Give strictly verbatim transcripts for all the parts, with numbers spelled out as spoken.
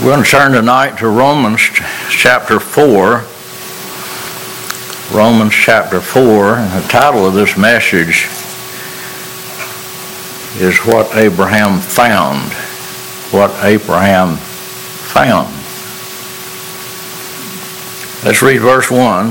We're going to turn tonight to Romans chapter four. Romans chapter four. And the title of this message is What Abraham Found. What Abraham found. Let's read verse one.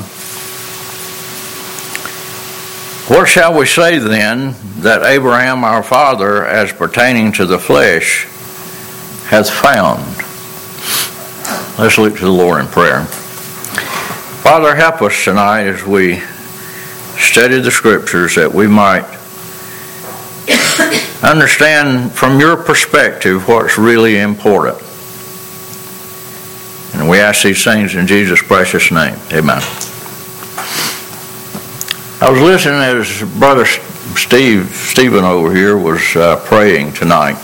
What shall we say then that Abraham our father, as pertaining to the flesh, hath found? Let's look to the Lord in prayer. Father, help us tonight as we study the Scriptures, that we might understand from your perspective what's really important. And we ask these things in Jesus' precious name. Amen. I was listening as Brother Steve, Stephen over here was uh, praying tonight.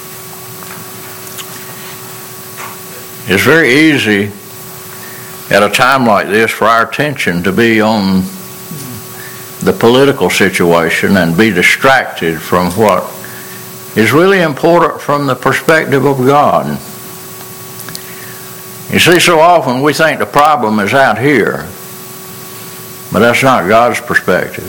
It's very easy at a time like this for our attention to be on the political situation and be distracted from what is really important from the perspective of God. You see, so often we think the problem is out here, but that's not God's perspective.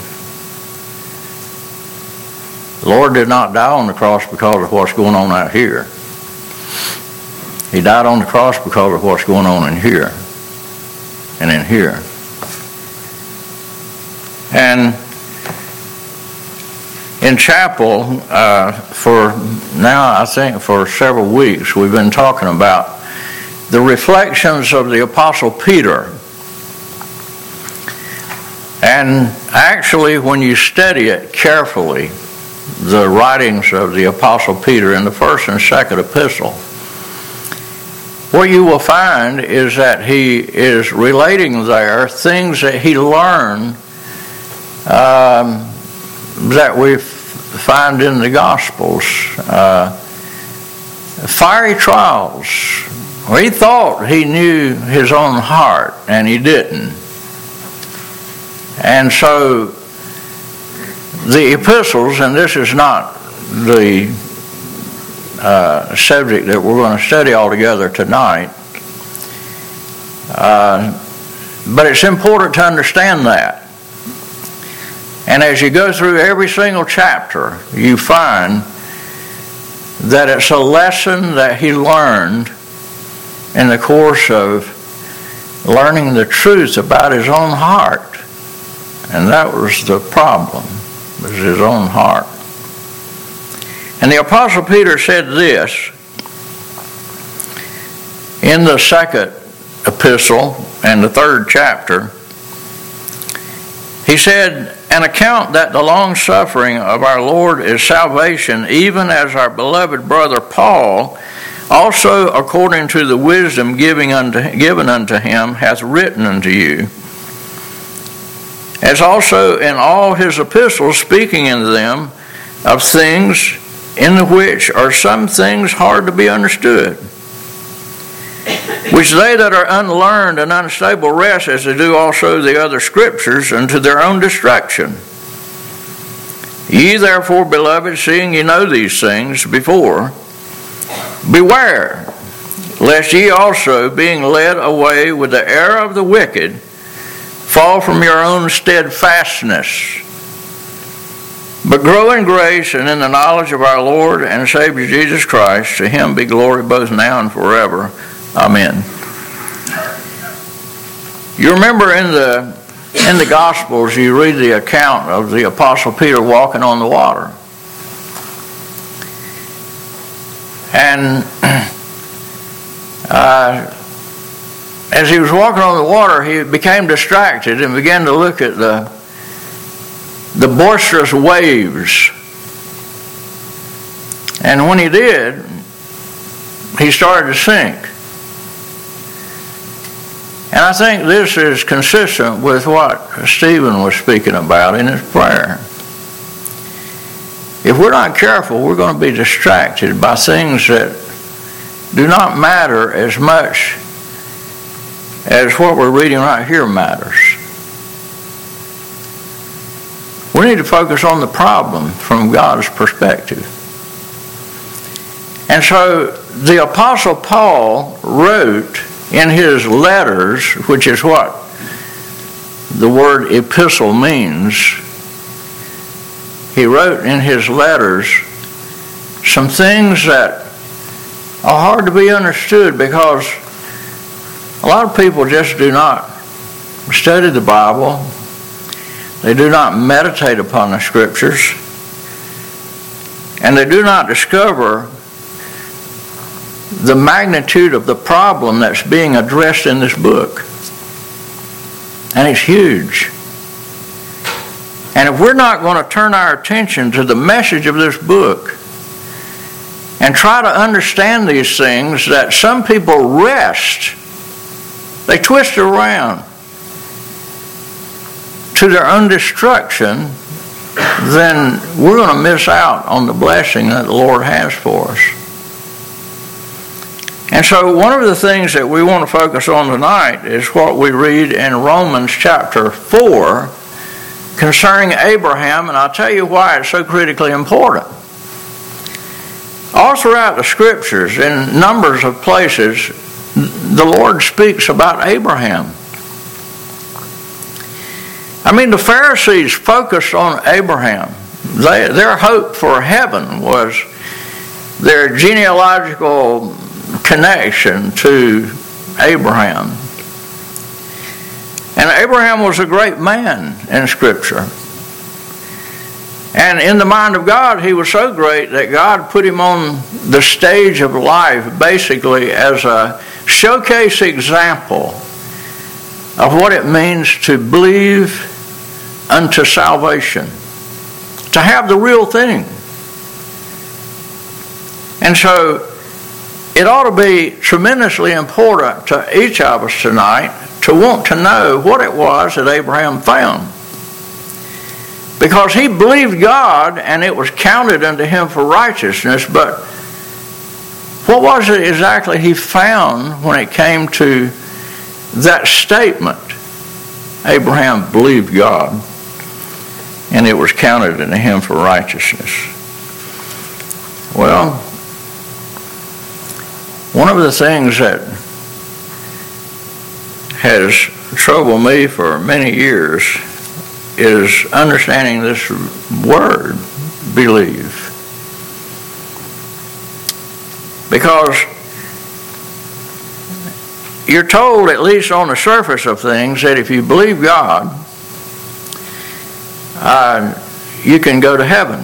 The Lord did not die on the cross because of what's going on out here. He died on the cross because of what's going on in here and in here. And in chapel, uh, for now, I think for several weeks, we've been talking about the reflections of the Apostle Peter. And actually, when you study it carefully, the writings of the Apostle Peter in the first and second epistle, what you will find is that he is relating there things that he learned um, that we find in the Gospels. Uh, fiery trials. Well, he thought he knew his own heart, and he didn't. And so the epistles, and this is not the uh, subject that we're going to study altogether tonight, uh, but it's important to understand that. And as you go through every single chapter, you find that it's a lesson that he learned in the course of learning the truth about his own heart. And that was the problem, was his own heart. And the Apostle Peter said this in the second epistle and the third chapter. He said, "An account that the long suffering of our Lord is salvation, even as our beloved brother Paul, also according to the wisdom given unto, given unto him, hath written unto you, as also in all his epistles, speaking in them of things in the which are some things hard to be understood, which they that are unlearned and unstable rest, as they do also the other scriptures, unto their own destruction. Ye therefore, beloved, seeing ye know these things before, beware, lest ye also, being led away with the error of the wicked, fall from your own steadfastness, but grow in grace and in the knowledge of our Lord and Savior Jesus Christ. To him be glory both now and forever. Amen." You remember in the in the Gospels, you read the account of the Apostle Peter walking on the water. And uh, as he was walking on the water, he became distracted and began to look at the the boisterous waves. And when he did, he started to sink. And I think this is consistent with what Stephen was speaking about in his prayer. If we're not careful, we're going to be distracted by things that do not matter as much as what we're reading right here matters. We need to focus on the problem from God's perspective. And so the Apostle Paul wrote in his letters, which is what the word epistle means, he wrote in his letters some things that are hard to be understood because a lot of people just do not study the Bible. They do not meditate upon the Scriptures. And they do not discover the magnitude of the problem that's being addressed in this book. And it's huge. And if we're not going to turn our attention to the message of this book and try to understand these things that some people wrest, they twist it around to their own destruction, then we're going to miss out on the blessing that the Lord has for us. And so one of the things that we want to focus on tonight is what we read in Romans chapter four concerning Abraham, and I'll tell you why it's so critically important. All throughout the Scriptures, in numbers of places, the Lord speaks about Abraham. I mean, the Pharisees focused on Abraham. They, their hope for heaven was their genealogical connection to Abraham. And Abraham was a great man in Scripture. And in the mind of God, he was so great that God put him on the stage of life basically as a showcase example of what it means to believe unto salvation, to have the real thing. And so it ought to be tremendously important to each of us tonight to want to know what it was that Abraham found. Because he believed God and it was counted unto him for righteousness, but what was it exactly he found when it came to that statement? Abraham believed God and it was counted unto him for righteousness. Well, one of the things that has troubled me for many years is understanding this word, believe. Because you're told, at least on the surface of things, that if you believe God, uh, you can go to heaven.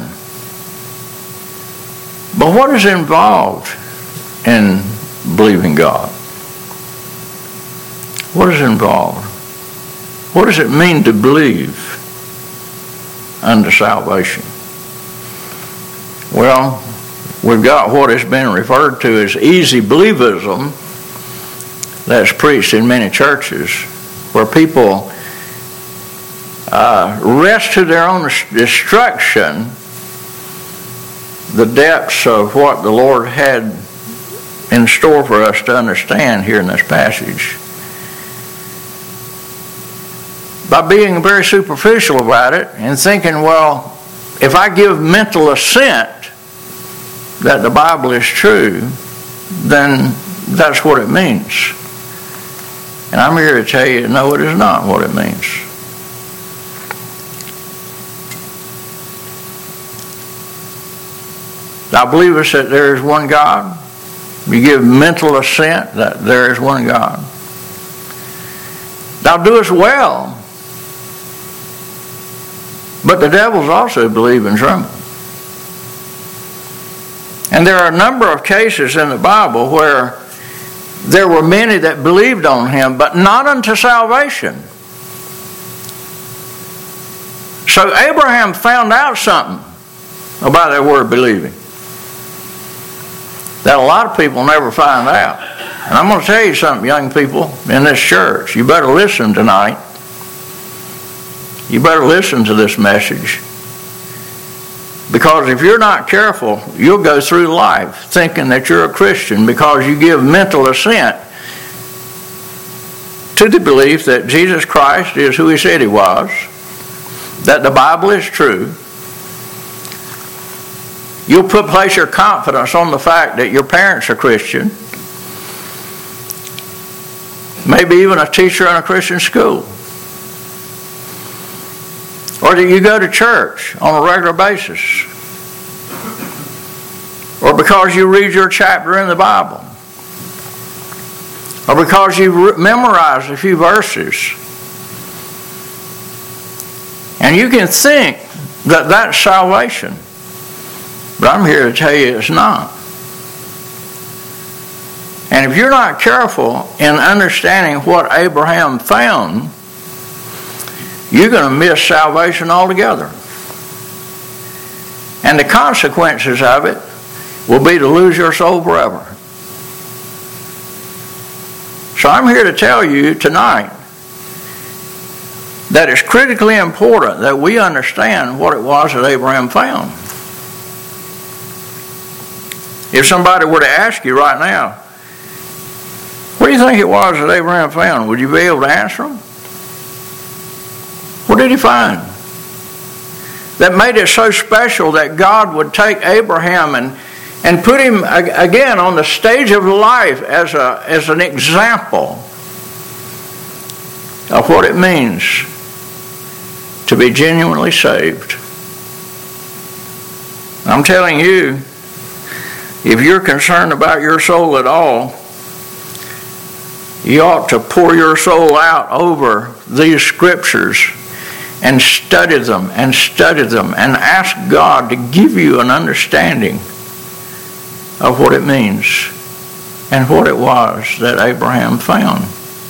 But what is involved in believing God? What is involved? What does it mean to believe unto salvation? Well, we've got what has been referred to as easy believism that's preached in many churches, where people uh, rest to their own destruction the depths of what the Lord had in store for us to understand here in this passage, by being very superficial about it and thinking, well, if I give mental assent that the Bible is true, then that's what it means. And I'm here to tell you, no, it is not what it means. Thou believest that there is one God. You give mental assent that there is one God. Thou doest well. But the devils also believe and tremble. And there are a number of cases in the Bible where there were many that believed on him, but not unto salvation. So Abraham found out something about that word believing that a lot of people never find out. And I'm going to tell you something, young people in this church. You better listen tonight. You better listen to this message. Because if you're not careful, you'll go through life thinking that you're a Christian because you give mental assent to the belief that Jesus Christ is who he said he was, that the Bible is true, You'll put place your confidence on the fact that your parents are Christian. Maybe even a teacher in a Christian school. Or that you go to church on a regular basis. Or because you read your chapter in the Bible. Or because you've memorized a few verses. And you can think that that's salvation. But I'm here to tell you it's not. And if you're not careful in understanding what Abraham found, you're going to miss salvation altogether. And the consequences of it will be to lose your soul forever. So I'm here to tell you tonight that it's critically important that we understand what it was that Abraham found. If somebody were to ask you right now, what do you think it was that Abraham found? Would you be able to answer them? What did he find that made it so special that God would take Abraham and, and put him again on the stage of life as, a, as an example of what it means to be genuinely saved? I'm telling you, if you're concerned about your soul at all, you ought to pour your soul out over these scriptures and study them and study them and ask God to give you an understanding of what it means and what it was that Abraham found.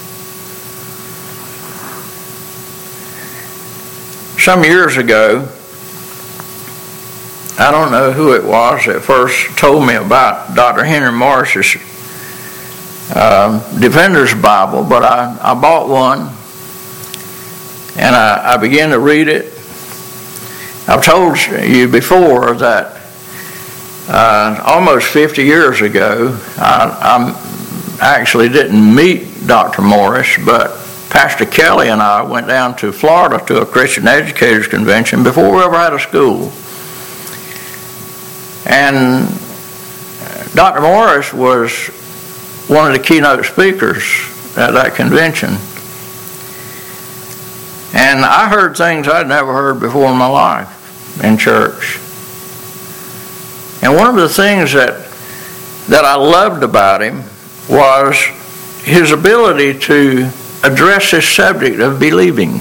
Some years ago, I don't know who it was that first told me about Doctor Henry Morris's uh, Defender's Bible, but I, I bought one and I, I began to read it. I've told you before that uh, almost fifty years ago, I, I actually didn't meet Doctor Morris, but Pastor Kelly and I went down to Florida to a Christian Educators Convention before we ever had a school. And Doctor Morris was one of the keynote speakers at that convention. And I heard things I'd never heard before in my life in church. And one of the things that that I loved about him was his ability to address this subject of believing.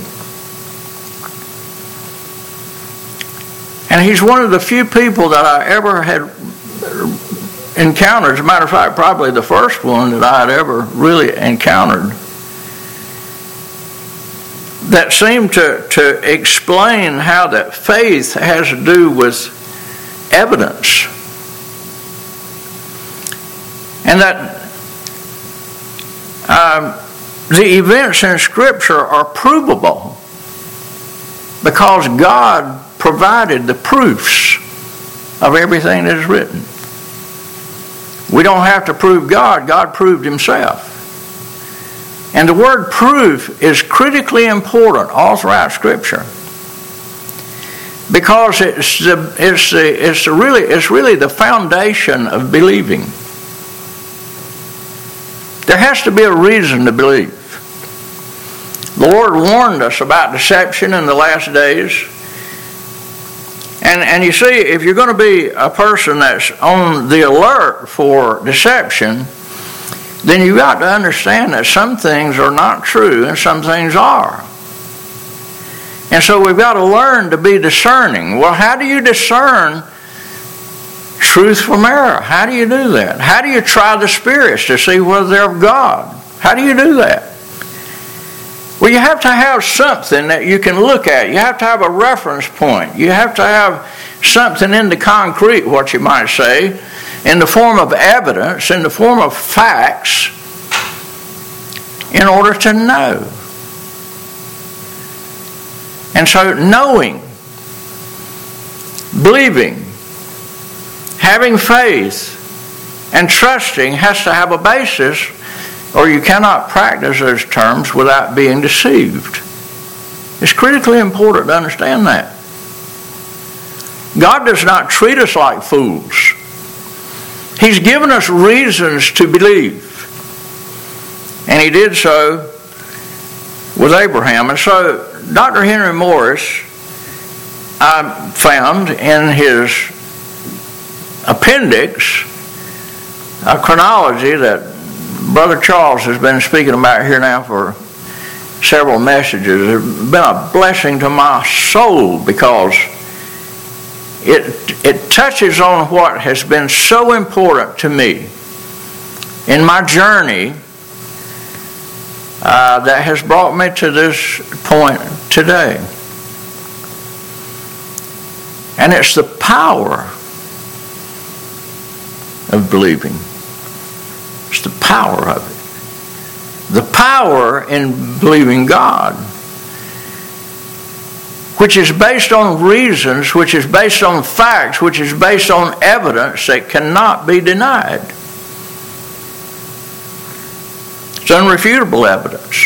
And he's one of the few people that I ever had encountered. As a matter of fact, probably the first one that I had ever really encountered that seemed to, to explain how that faith has to do with evidence. And that um, the events in Scripture are provable because God provided the proofs of everything that is written. We don't have to prove God. God proved himself. And the word proof is critically important all throughout Scripture because it's the it's the it's the really it's really the foundation of believing. There has to be a reason to believe. The Lord warned us about deception in the last days. And, and you see, if you're going to be a person that's on the alert for deception, then you've got to understand that some things are not true and some things are. And so we've got to learn to be discerning. Well, how do you discern truth from error? How do you do that? How do you try the spirits to see whether they're of God? How do you do that? Well, you have to have something that you can look at. You have to have a reference point. You have to have something in the concrete, what you might say, in the form of evidence, in the form of facts, in order to know. And so knowing, believing, having faith, and trusting has to have a basis, or you cannot practice those terms without being deceived. It's critically important to understand that. God does not treat us like fools. He's given us reasons to believe. And he did so with Abraham. And so Doctor Henry Morris, I found in his appendix a chronology that Brother Charles has been speaking about here now for several messages. It's been a blessing to my soul because it, it touches on what has been so important to me in my journey uh, that has brought me to this point today. And it's the power of believing. It's the power of it. The power in believing God, which is based on reasons, which is based on facts, which is based on evidence that cannot be denied. It's unrefutable evidence.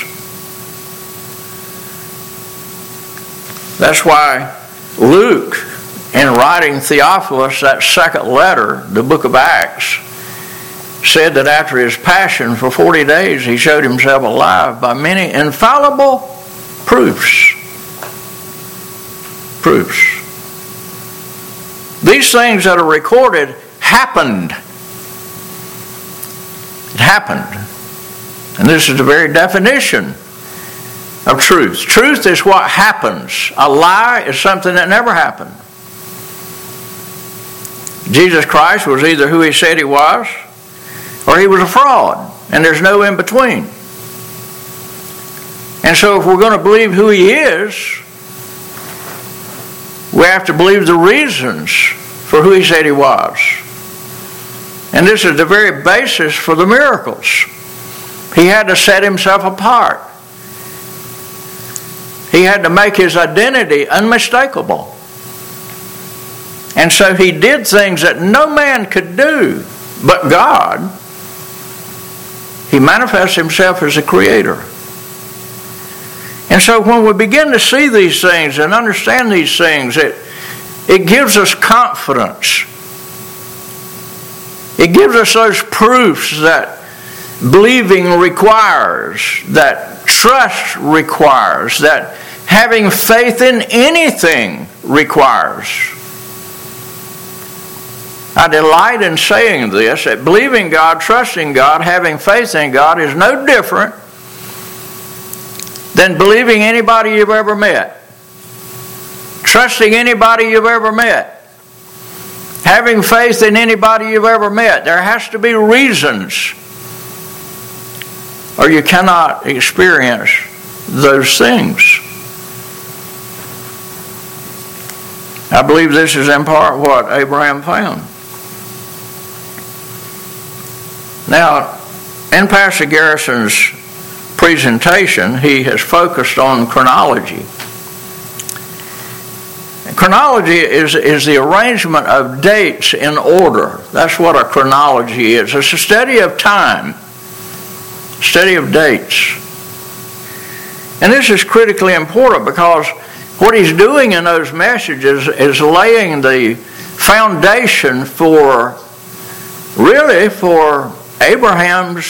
That's why Luke, in writing Theophilus that second letter, the book of Acts, said that after his passion for forty days he showed himself alive by many infallible proofs. Proofs. These things that are recorded happened. It happened. And this is the very definition of truth. Truth is what happens. A lie is something that never happened. Jesus Christ was either who he said he was, or he was a fraud, and there's no in between. And so if we're going to believe who he is, we have to believe the reasons for who he said he was. And this is the very basis for the miracles. He had to set himself apart. He had to make his identity unmistakable. And so he did things that no man could do but God. He manifests himself as a creator. And so when we begin to see these things and understand these things, it, it gives us confidence. It gives us those proofs that believing requires, that trust requires, that having faith in anything requires. I delight in saying this, that believing God, trusting God, having faith in God is no different than believing anybody you've ever met, trusting anybody you've ever met, having faith in anybody you've ever met. There has to be reasons, or you cannot experience those things. I believe this is in part what Abraham found. Now, in Pastor Garrison's presentation, he has focused on chronology. And chronology is, is the arrangement of dates in order. That's what a chronology is. It's a study of time, study of dates. And this is critically important because what he's doing in those messages is laying the foundation for, really, for Abraham's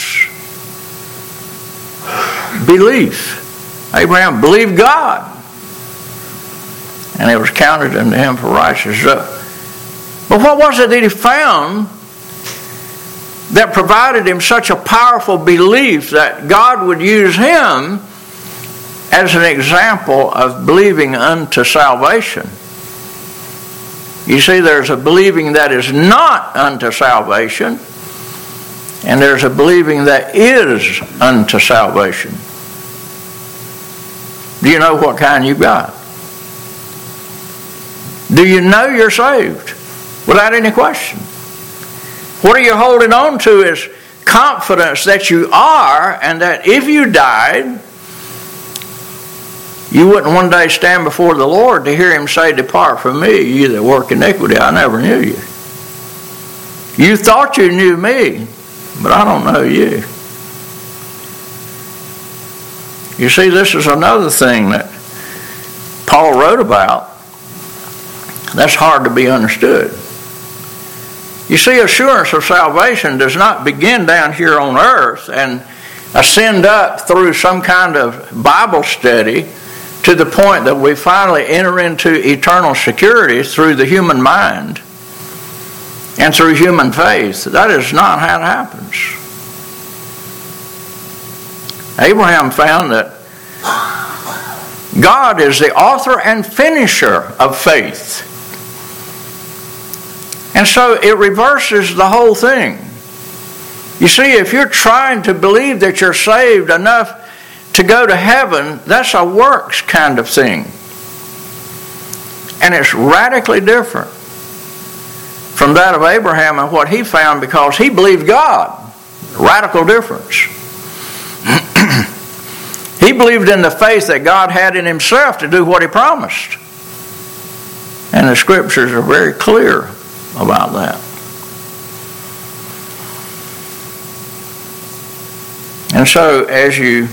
belief. Abraham believed God, and it was counted unto him for righteousness. But what was it that he found that provided him such a powerful belief that God would use him as an example of believing unto salvation? You see, there's a believing that is not unto salvation, and there's a believing that is unto salvation. Do you know what kind you've got? Do you know you're saved? Without any question. What are you holding on to is confidence that you are, and that if you died, you wouldn't one day stand before the Lord to hear him say, "Depart from me, you that work iniquity, I never knew you." You thought you knew me, but I don't know you. You see, this is another thing that Paul wrote about. That's hard to be understood. You see, assurance of salvation does not begin down here on earth and ascend up through some kind of Bible study to the point that we finally enter into eternal security through the human mind and through human faith. That is not how it happens. Abraham found that God is the author and finisher of faith. And so it reverses the whole thing. You see, if you're trying to believe that you're saved enough to go to heaven, that's a works kind of thing. And it's radically different from that of Abraham and what he found because he believed God. Radical difference. He believed in the faith that God had in himself to do what he promised. And the scriptures are very clear about that. And so as you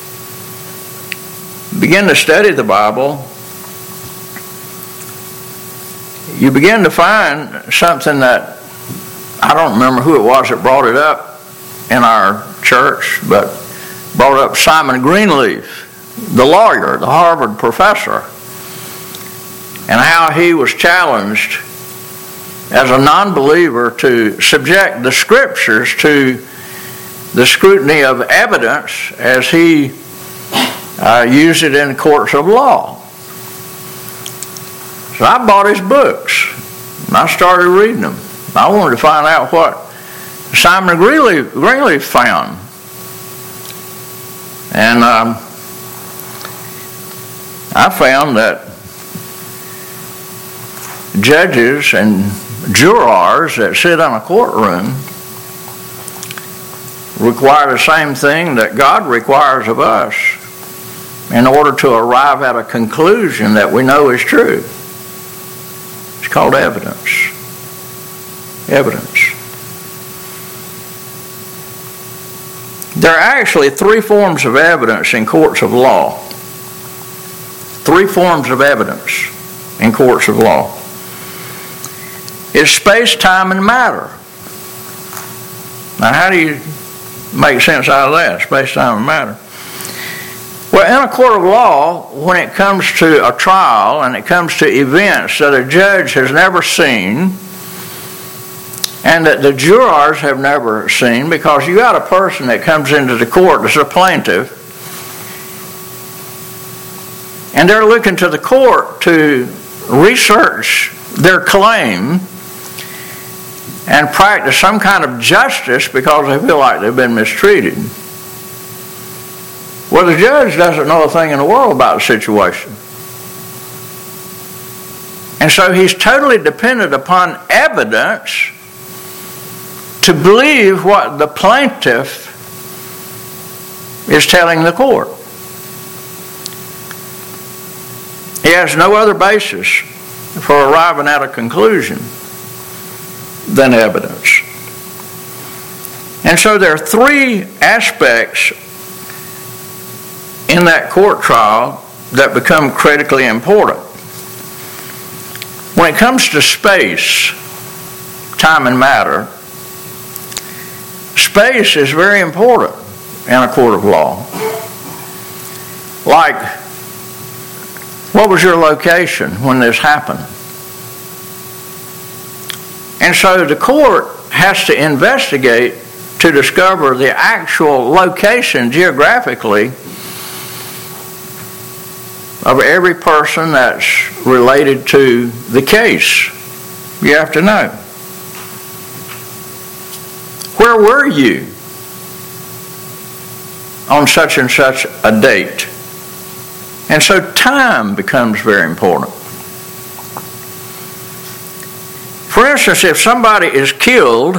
begin to study the Bible, you begin to find something that, I don't remember who it was that brought it up in our church, but brought up Simon Greenleaf, the lawyer, the Harvard professor, and how he was challenged as a non-believer to subject the scriptures to the scrutiny of evidence as he uh, used it in courts of law. So I bought his books and I started reading them. I wanted to find out what Simon Greenleaf, Greenleaf found. And um, I found that judges and jurors that sit in a courtroom require the same thing that God requires of us in order to arrive at a conclusion that we know is true. It's called evidence. Evidence. There are actually three forms of evidence in courts of law. Three forms of evidence in courts of law. It's space, time, and matter. Now, how do you make sense out of that? Space, time, and matter. Well, in a court of law, when it comes to a trial and it comes to events that a judge has never seen and that the jurors have never seen, because you got a person that comes into the court as a plaintiff, and they're looking to the court to research their claim and practice some kind of justice because they feel like they've been mistreated. Well, the judge doesn't know a thing in the world about the situation. And so he's totally dependent upon evidence to believe what the plaintiff is telling the court. He has no other basis for arriving at a conclusion than evidence. And so there are three aspects in that court trial that become critically important. When it comes to space, time, and matter, space is very important in a court of law. Like, what was your location when this happened? And so the court has to investigate to discover the actual location geographically of every person that's related to the case. You have to know. Where were you on such and such a date? And so time becomes very important. For instance, if somebody is killed,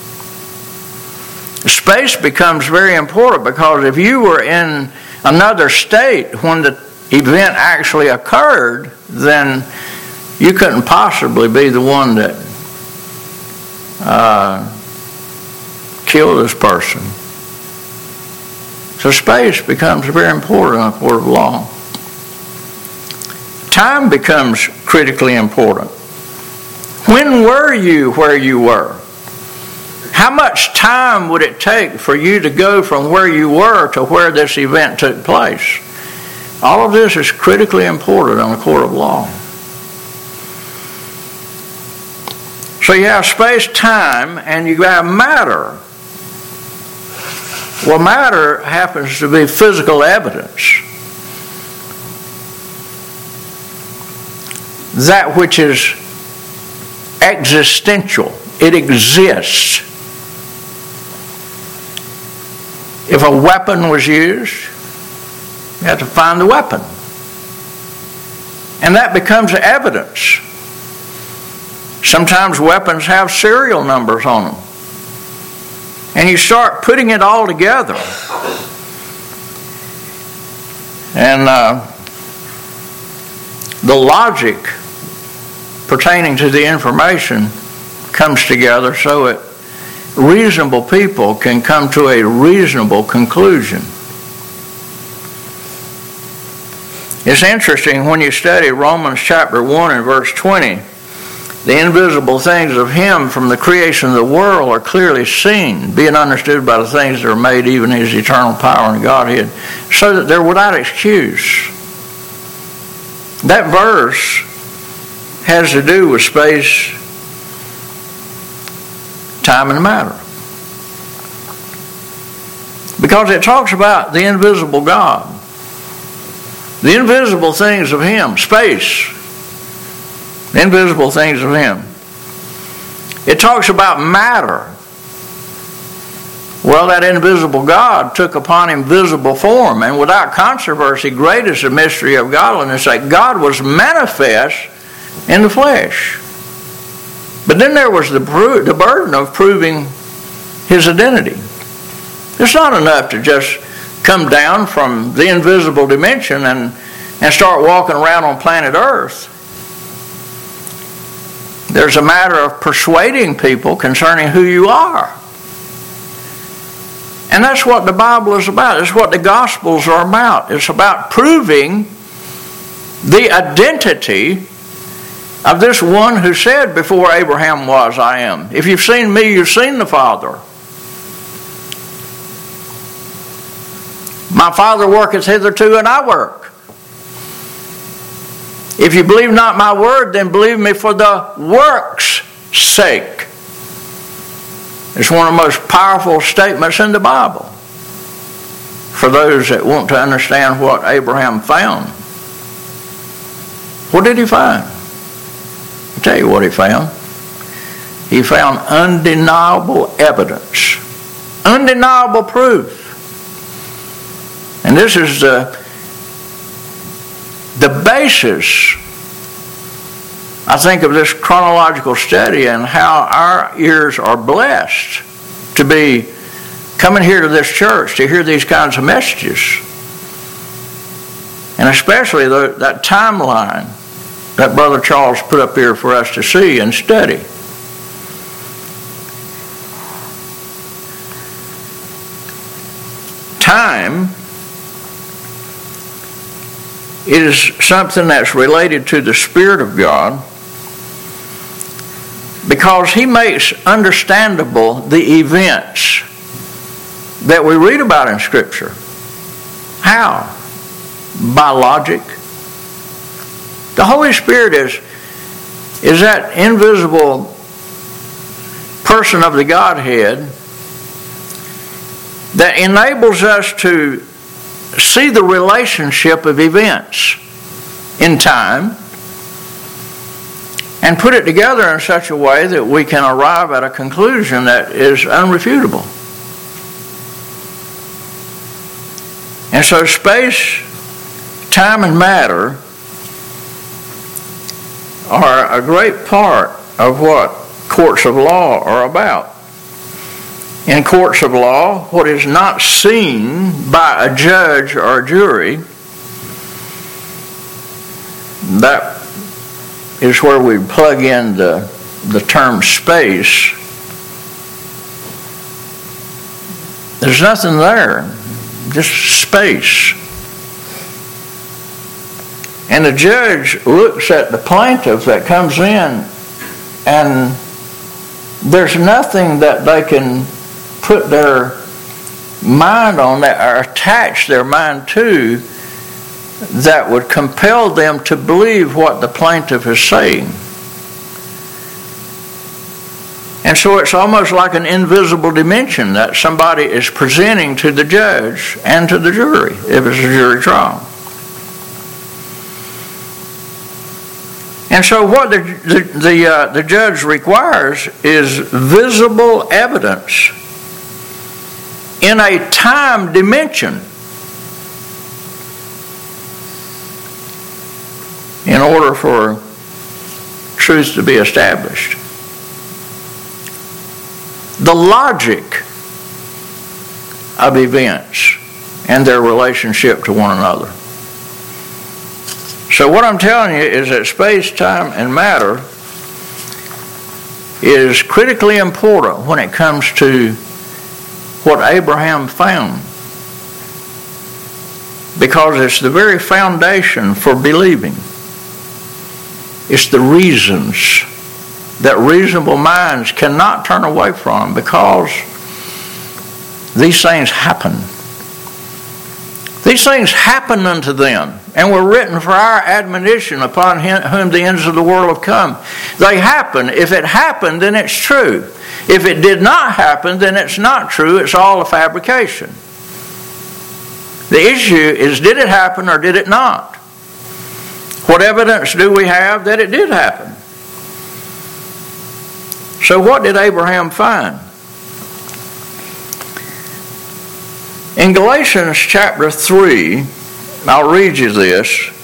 space becomes very important, because if you were in another state when the event actually occurred, then you couldn't possibly be the one that uh, killed this person. So space becomes very important in a court of law. Time becomes critically important. When were you where you were? How much time would it take for you to go from where you were to where this event took place? All of this is critically important on a court of law. So you have space, time, and you have matter. Well, matter happens to be physical evidence. That which is existential. It exists. If a weapon was used, you have to find the weapon. And that becomes evidence. Sometimes weapons have serial numbers on them. And you start putting it all together. And uh, the logic pertaining to the information comes together so that reasonable people can come to a reasonable conclusion. It's interesting when you study Romans chapter one and verse twenty, the invisible things of Him from the creation of the world are clearly seen, being understood by the things that are made, even His eternal power and Godhead, so that they're without excuse. That verse has to do with space, time, and matter. Because it talks about the invisible God. The invisible things of Him, space, the invisible things of Him. It talks about matter. Well, that invisible God took upon Him visible form, and without controversy, great is the mystery of godliness, that God was manifest in the flesh. But then there was the, the burden of proving His identity. It's not enough to just come down from the invisible dimension and, and start walking around on planet Earth. There's a matter of persuading people concerning who you are. And that's what the Bible is about. It's what the Gospels are about. It's about proving the identity of this one who said before Abraham was, I am. If you've seen me, you've seen the Father. My Father worketh hitherto, and I work. If you believe not my word, then believe me for the work's sake. It's one of the most powerful statements in the Bible for those that want to understand what Abraham found. What did he find? I'll tell you what he found. He found undeniable evidence, undeniable proof. And this is the, the basis, I think, of this chronological study and how our ears are blessed to be coming here to this church to hear these kinds of messages. And especially the, that timeline that Brother Charles put up here for us to see and study. Time is something that's related to the Spirit of God because He makes understandable the events that we read about in Scripture. How? By logic. The Holy Spirit is, is that invisible person of the Godhead that enables us to see the relationship of events in time and put it together in such a way that we can arrive at a conclusion that is unrefutable. And so space, time, and matter are a great part of what courts of law are about. In courts of law, what is not seen by a judge or a jury, that is where we plug in the, the term space. There's nothing there, just space. And the judge looks at the plaintiff that comes in and there's nothing that they can put their mind on that, or attach their mind to, that would compel them to believe what the plaintiff is saying. And so it's almost like an invisible dimension that somebody is presenting to the judge and to the jury, if it's a jury trial. And so what the, the, the, uh, the judge requires is visible evidence in a time dimension in order for truth to be established. The logic of events and their relationship to one another. So what I'm telling you is that space, time, and matter is critically important when it comes to what Abraham found, because it's the very foundation for believing. It's the reasons that reasonable minds cannot turn away from, because these things happen. These things happen unto them, and were written for our admonition, upon whom the ends of the world have come. They happen. If it happened, then it's true. If it did not happen, then it's not true. It's all a fabrication. The issue is, did it happen or did it not? What evidence do we have that it did happen? So what did Abraham find? In Galatians chapter three, I'll read you this.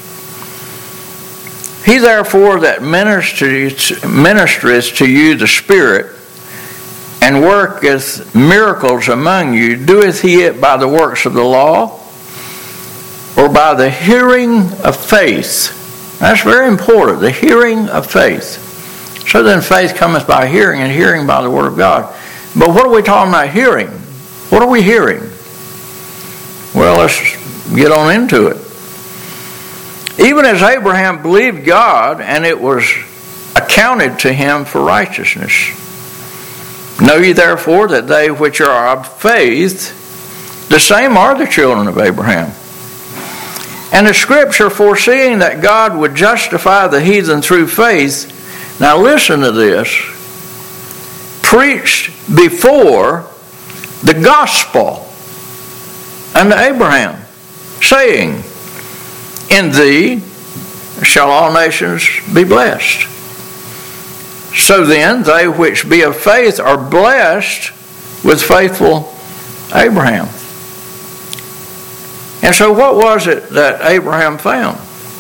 He therefore that ministereth, ministereth to you the Spirit, and worketh miracles among you, doeth he it by the works of the law, or by the hearing of faith? That's very important, the hearing of faith. So then faith cometh by hearing, and hearing by the word of God. But what are we talking about hearing? What are we hearing? Well, let's get on into it. Even as Abraham believed God, and it was accounted to him for righteousness. Know ye therefore that they which are of faith, the same are the children of Abraham. And the scripture, foreseeing that God would justify the heathen through faith, now listen to this, preached before the gospel unto Abraham, saying, in thee shall all nations be blessed. So then, they which be of faith are blessed with faithful Abraham. And so what was it that Abraham found?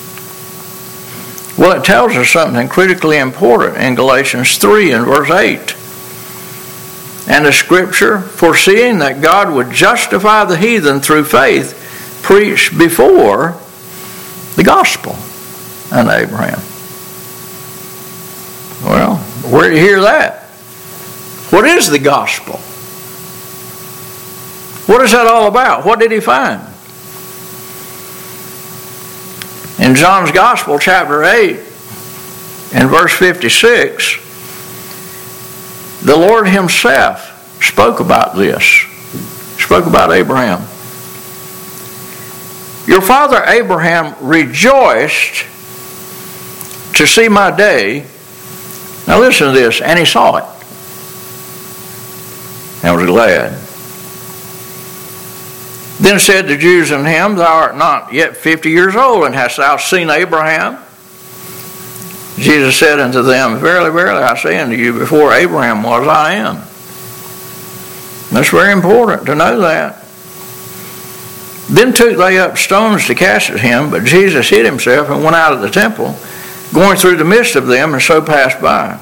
Well, it tells us something critically important in Galatians three and verse eight. And the scripture, foreseeing that God would justify the heathen through faith, preached before the gospel unto Abraham. Well, where do you hear that? What is the gospel? What is that all about? What did he find? In John's Gospel, chapter eight, and verse fifty-six, the Lord himself spoke about this, spoke about Abraham. Your father Abraham rejoiced to see my day. Now listen to this, and he saw it, and was glad. Then said the Jews unto him, thou art not yet fifty years old, and hast thou seen Abraham? Jesus said unto them, verily, verily, I say unto you, before Abraham was, I am. That's very important to know that. Then took they up stones to cast at him, but Jesus hid himself and went out of the temple, going through the midst of them, and so passed by.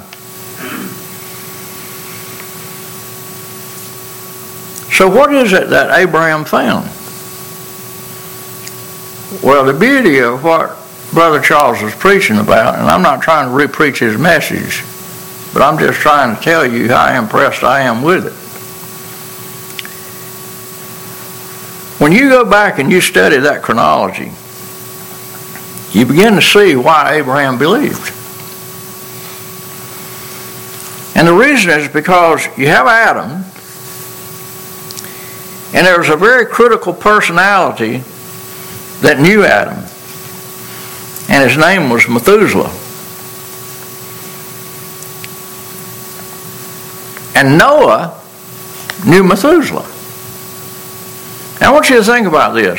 So what is it that Abraham found? Well, the beauty of what Brother Charles was preaching about, and I'm not trying to re-preach his message, but I'm just trying to tell you how impressed I am with it. When you go back and you study that chronology, you begin to see why Abraham believed. And the reason is because you have Adam, and there was a very critical personality that knew Adam, and his name was Methuselah. And Noah knew Methuselah. Now I want you to think about this.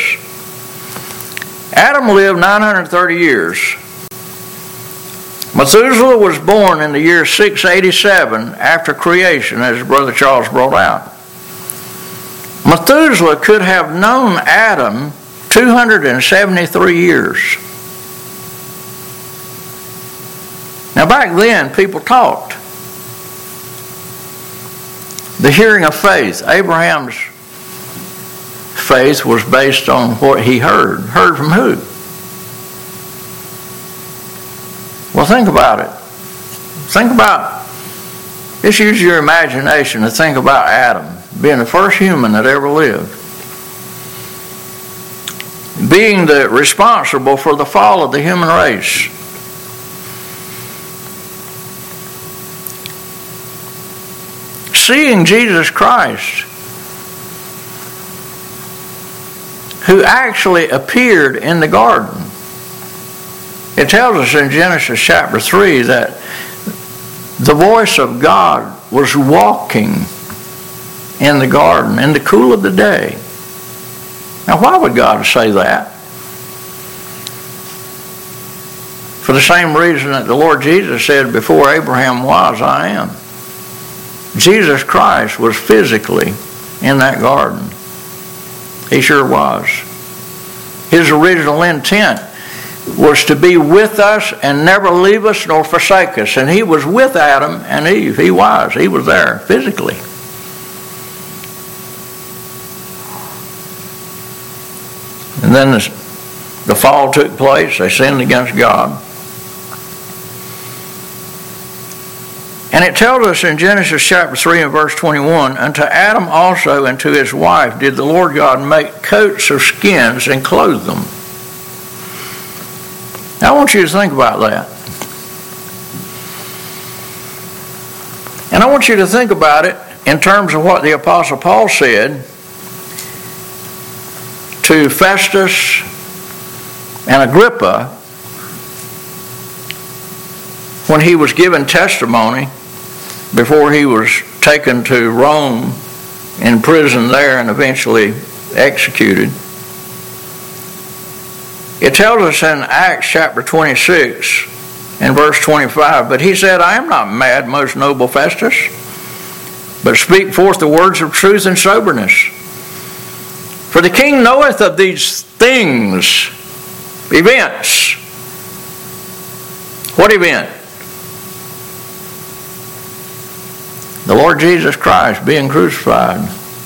Adam lived nine hundred thirty years. Methuselah was born in the year six eighty-seven after creation, as Brother Charles brought out. Methuselah could have known Adam two hundred seventy-three years. Now back then, people talked. The hearing of faith. Abraham's faith was based on what he heard. Heard from who? Well, think about it. Think about, just use your imagination to think about Adam being the first human that ever lived, being the responsible for the fall of the human race. Seeing Jesus Christ, who actually appeared in the garden. It tells us in Genesis chapter three that the voice of God was walking in the garden in the cool of the day. Now, why would God say that? For the same reason that the Lord Jesus said, before Abraham was, I am. Jesus Christ was physically in that garden. He sure was. His original intent was to be with us and never leave us nor forsake us. And he was with Adam and Eve. He was. He was there physically. And then the, the fall took place. They sinned against God. And it tells us in Genesis chapter three and verse twenty-one, unto Adam also and to his wife did the Lord God make coats of skins and clothe them. Now I want you to think about that. And I want you to think about it in terms of what the Apostle Paul said to Festus and Agrippa when he was given testimony before he was taken to Rome, in prison there, and eventually executed. It tells us in Acts chapter twenty-six and verse twenty-five, but he said, I am not mad, most noble Festus, but speak forth the words of truth and soberness. For the king knoweth of these things, events. What event? The Lord Jesus Christ being crucified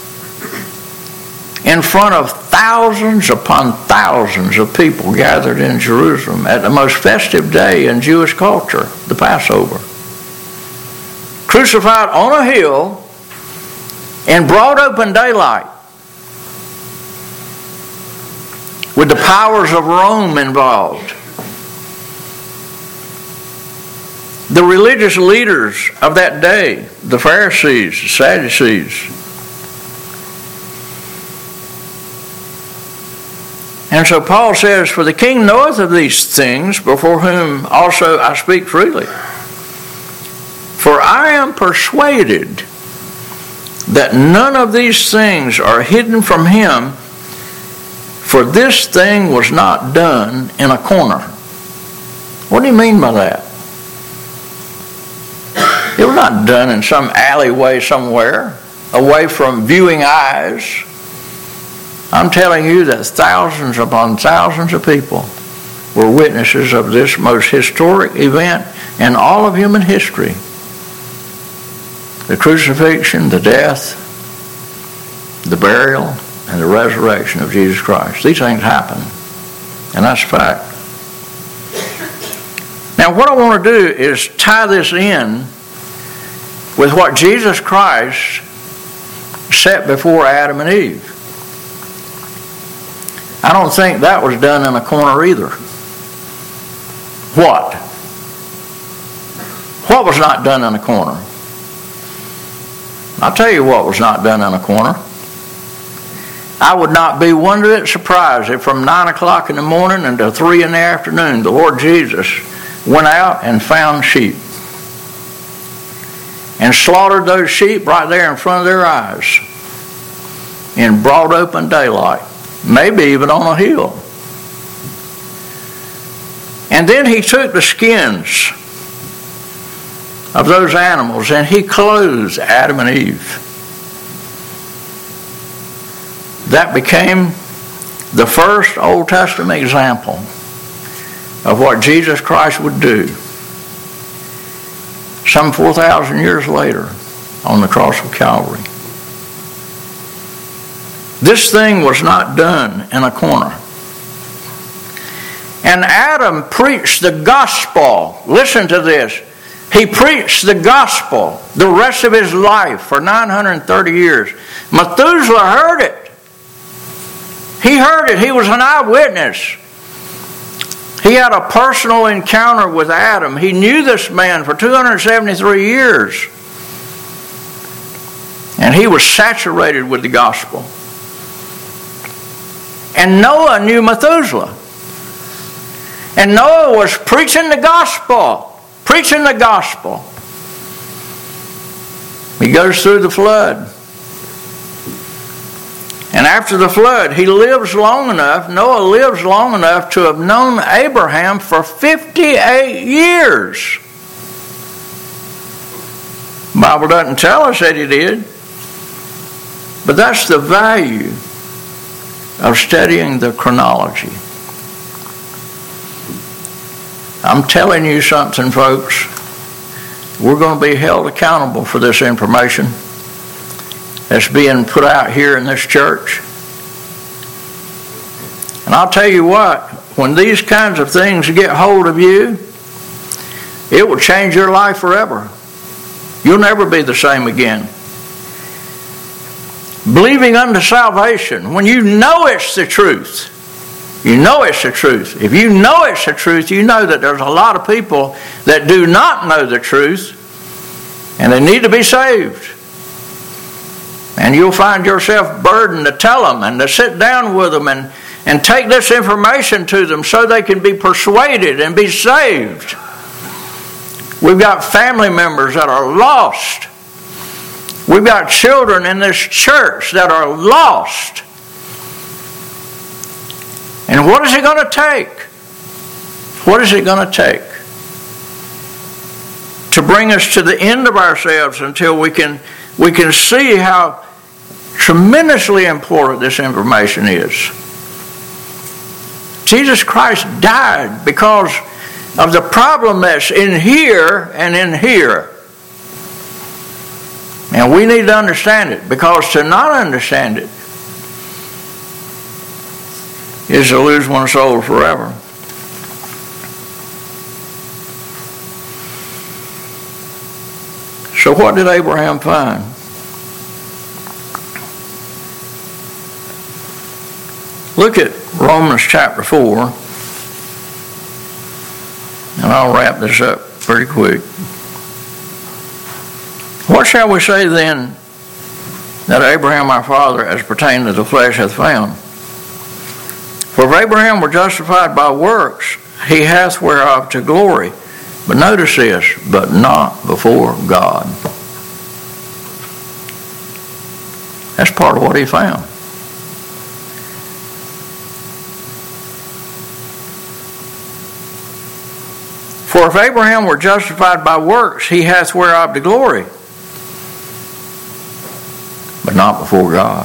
in front of thousands upon thousands of people gathered in Jerusalem at the most festive day in Jewish culture, the Passover. Crucified on a hill in broad open daylight with the powers of Rome involved. The religious leaders of that day, the Pharisees, the Sadducees. And so Paul says, for the king knoweth of these things, before whom also I speak freely. For I am persuaded that none of these things are hidden from him, for this thing was not done in a corner. What do you mean by that? It was not done in some alleyway somewhere, away from viewing eyes. I'm telling you that thousands upon thousands of people were witnesses of this most historic event in all of human history. The crucifixion, the death, the burial, and the resurrection of Jesus Christ. These things happen, and that's a fact. Now what I want to do is tie this in with what Jesus Christ set before Adam and Eve. I don't think that was done in a corner either. What? What was not done in a corner? I'll tell you what was not done in a corner. I would not be one bit surprised if from nine o'clock in the morning until three in the afternoon, the Lord Jesus went out and found sheep and slaughtered those sheep right there in front of their eyes in broad open daylight, maybe even on a hill. And then he took the skins of those animals and he clothed Adam and Eve. That became the first Old Testament example of what Jesus Christ would do some four thousand years later on the cross of Calvary. This thing was not done in a corner. And Adam preached the gospel. Listen to this. He preached the gospel the rest of his life for nine hundred thirty years. Methuselah heard it. He heard it. He was an eyewitness. He had a personal encounter with Adam. He knew this man for two hundred seventy-three years. And he was saturated with the gospel. And Noah knew Methuselah. And Noah was preaching the gospel. Preaching the gospel. He goes through the flood. And after the flood, he lives long enough, Noah lives long enough to have known Abraham for fifty-eight years. The Bible doesn't tell us that he did. But that's the value of studying the chronology. I'm telling you something, folks. We're going to be held accountable for this information that's being put out here in this church. And I'll tell you what, when these kinds of things get hold of you, it will change your life forever. You'll never be the same again. Believing unto salvation, when you know it's the truth, you know it's the truth. If you know it's the truth, you know that there's a lot of people that do not know the truth, and they need to be saved. And you'll find yourself burdened to tell them and to sit down with them and, and take this information to them so they can be persuaded and be saved. We've got family members that are lost. We've got children in this church that are lost. And what is it going to take? What is it going to take to bring us to the end of ourselves until we can we can see how tremendously important this information is? Jesus Christ died because of the problem that's in here and in here. And we need to understand it, because to not understand it is to lose one's soul forever. So what did Abraham find? Look at Romans chapter four, and I'll wrap this up pretty quick. What shall we say then that Abraham our father, as pertaining to the flesh, hath found? For if Abraham were justified by works, he hath whereof to glory. But notice this, but not before God. That's part of what he found. For if Abraham were justified by works, he hath whereof to glory. But not before God.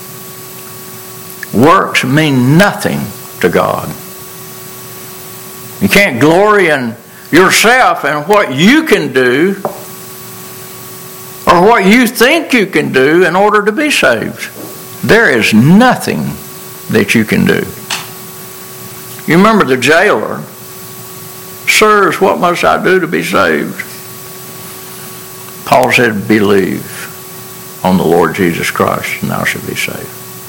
Works mean nothing to God. You can't glory in yourself and what you can do or what you think you can do in order to be saved. There is nothing that you can do. You remember the jailer. Sirs, what must I do to be saved? Paul said, believe on the Lord Jesus Christ and thou shalt be saved.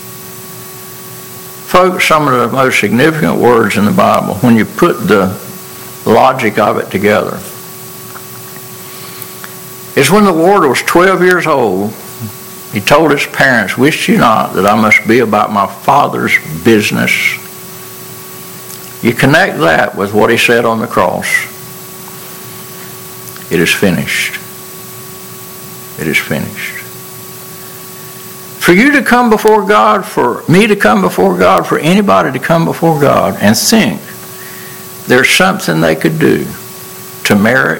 Folks, some of the most significant words in the Bible, when you put the logic of it together, is when the Lord was twelve years old He told his parents, "Wist ye not that I must be about my Father's business?" You connect that with what he said on the cross. It is finished. It is finished. For you to come before God, for me to come before God, for anybody to come before God and think there's something they could do to merit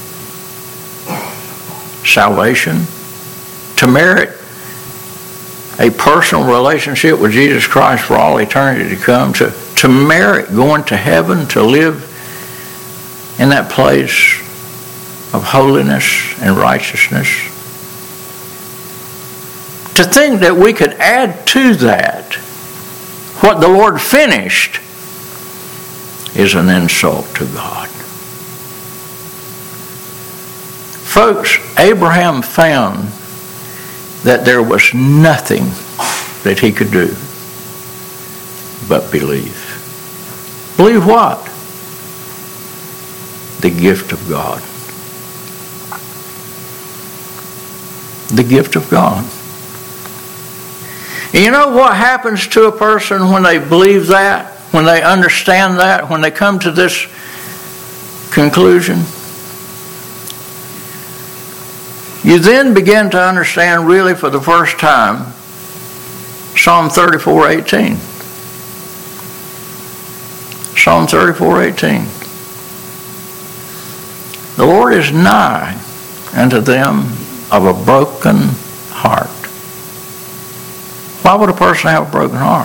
salvation, to merit a personal relationship with Jesus Christ for all eternity to come, to, to merit going to heaven, to live in that place of holiness and righteousness. To think that we could add to that what the Lord finished is an insult to God. Folks, Abraham found that there was nothing that he could do but believe. Believe what? The gift of God. The gift of God. And you know what happens to a person when they believe that, when they understand that, when they come to this conclusion? You then begin to understand really for the first time Psalm thirty-four eighteen. Psalm thirty-four eighteen. The Lord is nigh unto them of a broken heart. Why would a person have a broken heart?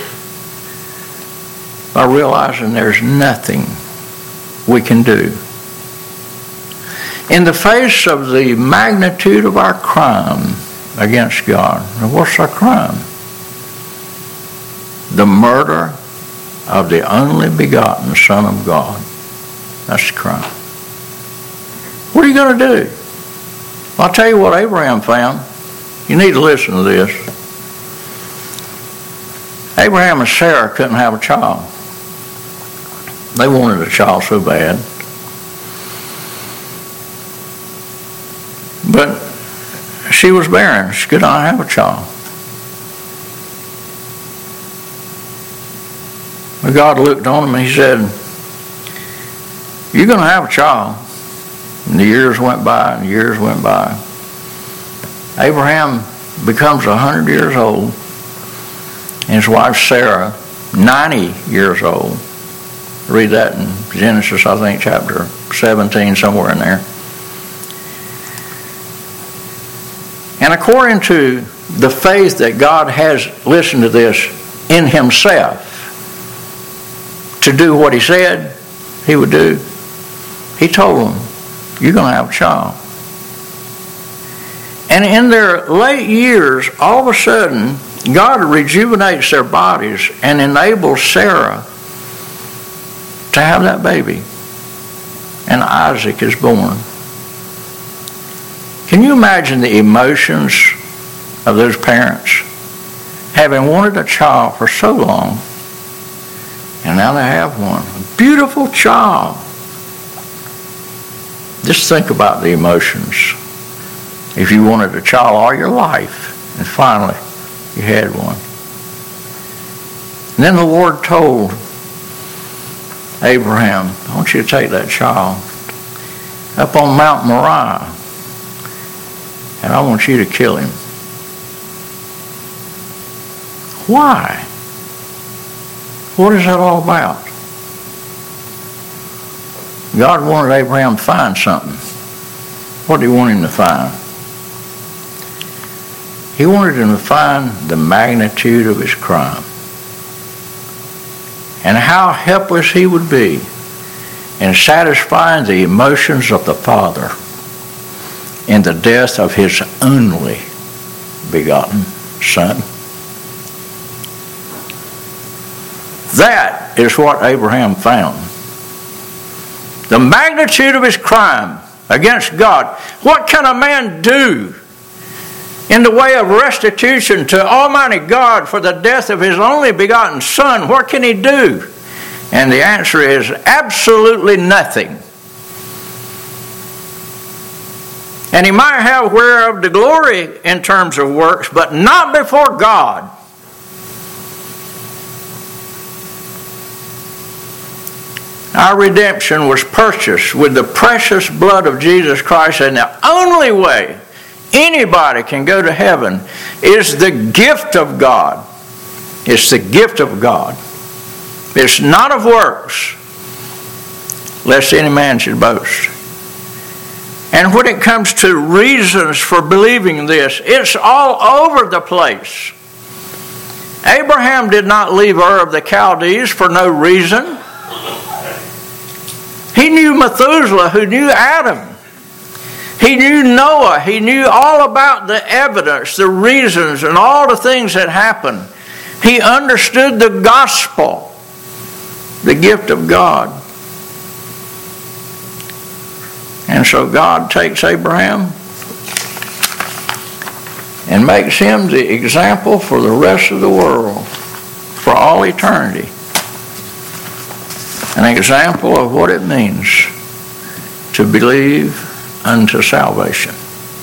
By realizing there's nothing we can do. In the face of the magnitude of our crime against God. And what's our crime? The murder of the only begotten Son of God. That's the crime. What are you going to do? Well, I'll tell you what Abraham found. You need to listen to this. Abraham and Sarah couldn't have a child. They wanted a child so bad. But she was barren. She could not have a child. But God looked on him and he said, "You're going to have a child." And the years went by and the years went by. Abraham becomes one hundred years old. And his wife Sarah, ninety years old. Read that in Genesis, I think, chapter seventeen, somewhere in there. And according to the faith that God has, listen to this, in himself, to do what he said he would do, he told them, "You're going to have a child." And in their late years, all of a sudden, God rejuvenates their bodies and enables Sarah to have that baby. And Isaac is born. Can you imagine the emotions of those parents, having wanted a child for so long, and now they have one? A beautiful child. Just think about the emotions. If you wanted a child all your life, and finally you had one. And then the Lord told Abraham, "I want you to take that child up on Mount Moriah, and I want you to kill him." Why? What is that all about? God wanted Abraham to find something. What did he want him to find? He wanted him to find the magnitude of his crime and how helpless he would be in satisfying the emotions of the Father in the death of his only begotten Son. That is what Abraham found. The magnitude of his crime against God. What can a man do in the way of restitution to Almighty God for the death of his only begotten Son? What can he do? And the answer is absolutely nothing. And he might have whereof the glory in terms of works, but not before God. Our redemption was purchased with the precious blood of Jesus Christ, and the only way anybody can go to heaven is the gift of God. It's the gift of God. It's not of works, lest any man should boast. And when it comes to reasons for believing this, it's all over the place. Abraham did not leave Ur of the Chaldees for no reason. He knew Methuselah, who knew Adam. He knew Noah. He knew all about the evidence, the reasons, and all the things that happened. He understood the gospel, the gift of God. And so God takes Abraham and makes him the example for the rest of the world, for all eternity. An example of what it means to believe unto salvation.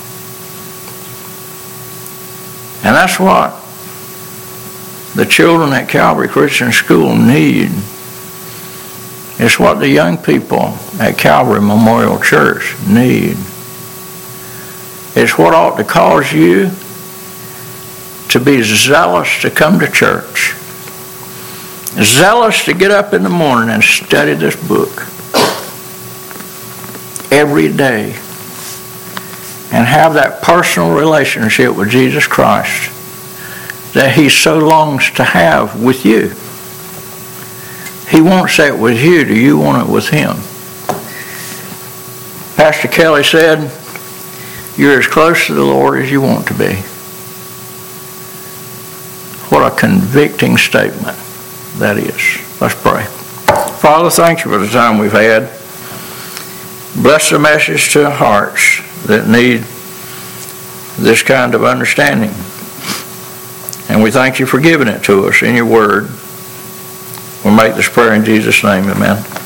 And that's what the children at Calvary Christian School need. It's what the young people at Calvary Memorial Church need. It's what ought to cause you to be zealous to come to church. Zealous to get up in the morning and study this book every day and have that personal relationship with Jesus Christ that he so longs to have with you. He wants that with you. Do you want it with him? Pastor Kelly said, you're as close to the Lord as you want to be. What a convicting statement that is. Let's pray. Father, thank you for the time we've had. Bless the message to hearts that need this kind of understanding. And we thank you for giving it to us in your word. We make this prayer in Jesus' name. Amen.